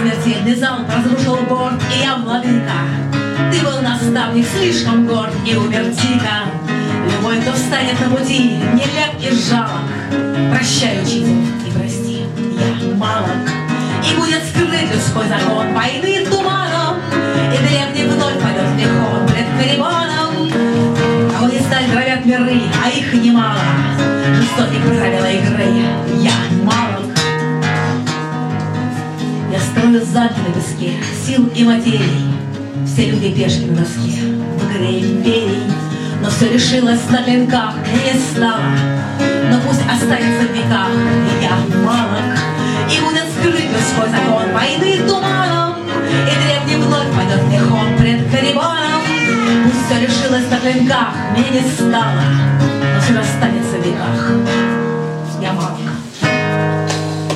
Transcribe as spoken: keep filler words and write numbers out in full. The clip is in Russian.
Смертельный залп разрушил борт, и я владыка. Ты был наставник, слишком горд, и умер дико. Любой, кто встанет на пути, нелеп и жалок. Прощай, учитель, и прости, я малок. И будет скрыт людской закон войны туманом, и древний вновь пойдет в мехон пред Карибоном. Кого не сталь громят миры, а их немало. Жестоких правила игры, я малок. Я строю замки на песке сил и материй. Все люди пешки на доске в игре империй. Но все решилось на клинках, и не стало. Но пусть останется в веках, я малок. И будет скрыт людской закон войны туманом, и древний вновь пойдет мехом пред Карибоном. Пусть все решилось на клинках, мне не стало, но все останется в веках, я малок.